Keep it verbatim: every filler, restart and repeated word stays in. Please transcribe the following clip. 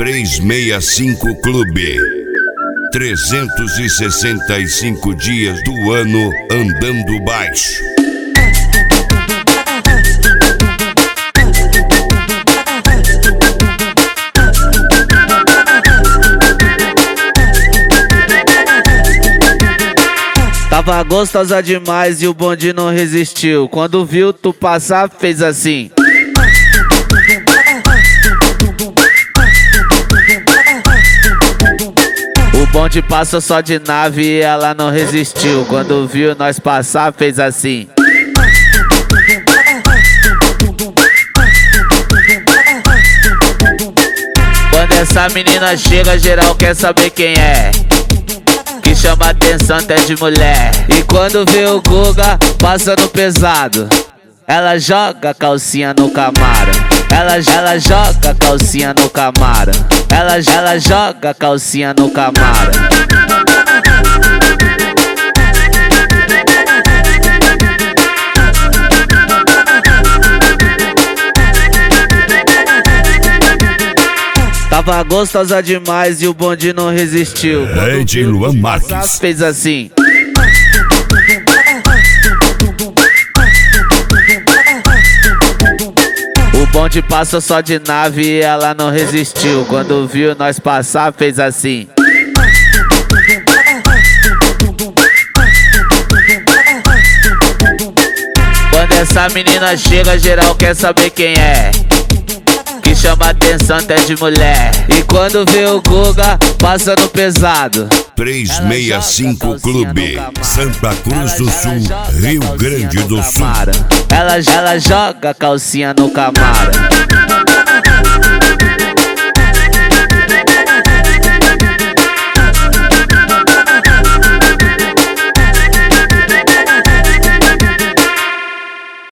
trezentos e sessenta e cinco Clube. trezentos e sessenta e cinco dias do ano andando baixo. Tava gostosa demais e o bonde não resistiu. Quando viu tu passar, fez assim. O bonde passou só de nave e ela não resistiu. Quando viu nós passar, fez assim. Quando essa menina chega, geral quer saber quem é. Que chama atenção até de mulher. E quando vê o Guga passando pesado, ela joga a calcinha no Camaro. Ela, ela joga a calcinha no Camaro. Ela, ela joga a calcinha no Camaro. Tava gostosa demais e o bonde não resistiu. É de Luan Marques. Fez assim. O bonde passou só de nave e ela não resistiu. Quando viu nós passar, fez assim. Quando essa menina chega, geral quer saber quem é. Que chama atenção até de mulher. E quando vê o Guga passando pesado, trezentos e sessenta e cinco Clube, Santa Cruz do Sul, Rio Grande do Sul. Ela, ela joga a calcinha no Camaro.